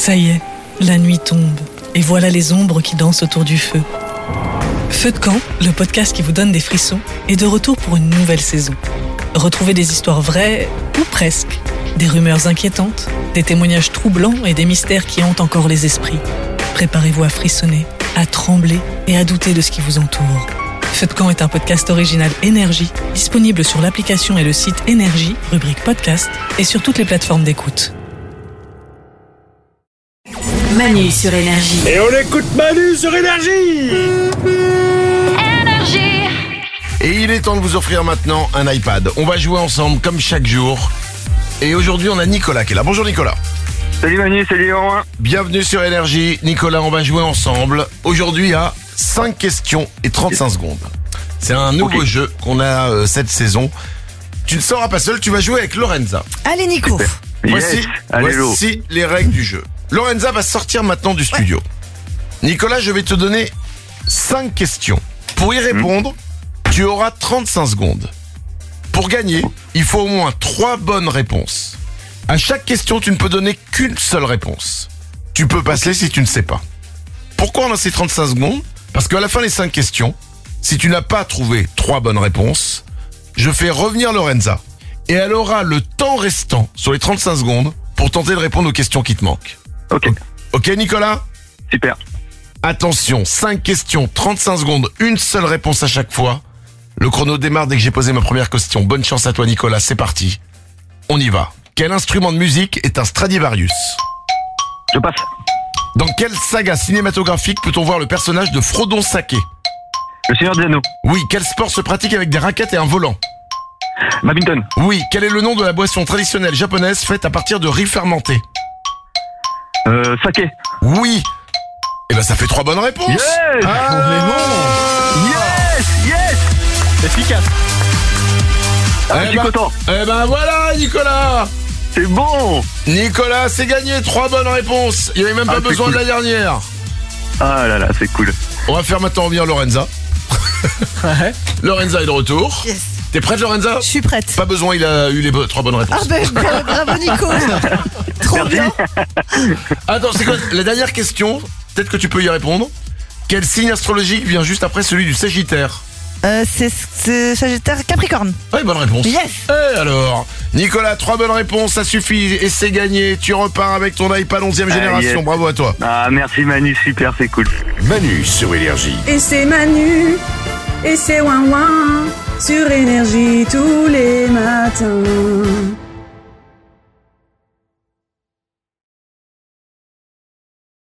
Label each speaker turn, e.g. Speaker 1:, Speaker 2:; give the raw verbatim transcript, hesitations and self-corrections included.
Speaker 1: Ça y est, la nuit tombe, et voilà les ombres qui dansent autour du feu. Feu de camp, le podcast qui vous donne des frissons, est de retour pour une nouvelle saison. Retrouvez des histoires vraies, ou presque, des rumeurs inquiétantes, des témoignages troublants et des mystères qui hantent encore les esprits. Préparez-vous à frissonner, à trembler et à douter de ce qui vous entoure. Feu de camp est un podcast original Énergie, disponible sur l'application et le site Énergie, rubrique podcast, et sur toutes les plateformes d'écoute.
Speaker 2: Manu sur Énergie.
Speaker 3: Et on écoute Manu sur Énergie.
Speaker 2: Énergie.
Speaker 4: Et il est temps de vous offrir maintenant un iPad. On va jouer ensemble comme chaque jour. Et aujourd'hui, on a Nicolas qui est là. Bonjour Nicolas.
Speaker 5: Salut Manu, salut Romain.
Speaker 4: Bienvenue sur Énergie. Nicolas, on va jouer ensemble. Aujourd'hui à cinq questions et trente-cinq secondes. C'est un nouveau
Speaker 5: Okay.
Speaker 4: jeu qu'on a euh, cette saison. Tu ne seras pas seul, tu vas jouer avec Lorenza.
Speaker 6: Allez Nico.
Speaker 4: Voici,
Speaker 5: Yes. Allez, Lo.
Speaker 4: voici les règles du jeu. Lorenza va sortir maintenant du studio. Nicolas, je vais te donner cinq questions. Pour y répondre, tu auras trente-cinq secondes. Pour gagner, il faut au moins trois bonnes réponses. À chaque question, tu ne peux donner qu'une seule réponse. Tu peux passer si tu ne sais pas. Pourquoi on a ces trente-cinq secondes ? Parce qu'à la fin des cinq questions, si tu n'as pas trouvé trois bonnes réponses, je fais revenir Lorenza. Et elle aura le temps restant sur les trente-cinq secondes pour tenter de répondre aux questions qui te manquent.
Speaker 5: Ok,
Speaker 4: Ok Nicolas ?
Speaker 5: super.
Speaker 4: Attention, cinq questions, trente-cinq secondes, une seule réponse à chaque fois. Le chrono démarre dès que j'ai posé ma première question. Bonne chance à toi Nicolas, c'est parti. On y va. Quel instrument de musique est un Stradivarius ?
Speaker 5: Je passe.
Speaker 4: Dans quelle saga cinématographique peut-on voir le personnage de Frodon Sake ?
Speaker 5: Le Seigneur des Anneaux.
Speaker 4: Oui, quel sport se pratique avec des raquettes et un volant ?
Speaker 5: Badminton.
Speaker 4: Oui, quel est le nom de la boisson traditionnelle japonaise faite à partir de riz fermenté ?
Speaker 5: Euh, saké.
Speaker 4: Oui. Et ben ça fait trois bonnes réponses.
Speaker 5: Yes.
Speaker 4: Ah,
Speaker 5: On est bon. Yes, yes. Efficace. Ah,
Speaker 4: Eh
Speaker 5: je suis
Speaker 4: ben-
Speaker 5: content.
Speaker 4: Eh ben voilà Nicolas.
Speaker 5: C'est bon.
Speaker 4: Nicolas, c'est gagné, trois bonnes réponses. Il n'y avait même pas
Speaker 5: Ah, c'est
Speaker 4: besoin
Speaker 5: cool.
Speaker 4: de la dernière.
Speaker 5: Ah là là, c'est cool.
Speaker 4: On va faire maintenant revenir Lorenza. Lorenza est de retour.
Speaker 6: Yes.
Speaker 4: T'es prête Lorenza ?
Speaker 6: Je suis prête.
Speaker 4: Pas besoin, il a eu les bo- trois bonnes
Speaker 6: Ah
Speaker 4: réponses.
Speaker 6: ben bra- bravo Nico. Trop bien.
Speaker 4: Attends, c'est quoi la dernière question ? Peut-être que tu peux y répondre. Quel signe astrologique vient juste après celui du Sagittaire ?
Speaker 6: Euh, c'est, c'est Sagittaire Capricorne.
Speaker 4: Ouais, bonne réponse.
Speaker 6: Yes.
Speaker 4: Et alors Nicolas, trois bonnes réponses, ça suffit et c'est gagné. Tu repars avec ton iPad onzième
Speaker 5: Ah,
Speaker 4: génération.
Speaker 5: yes.
Speaker 4: Bravo à toi.
Speaker 5: Ah merci Manu, super, c'est cool.
Speaker 3: Manu sur Énergie.
Speaker 7: Et c'est Manu, et c'est Ouin Ouin, sur Énergie tous les matins.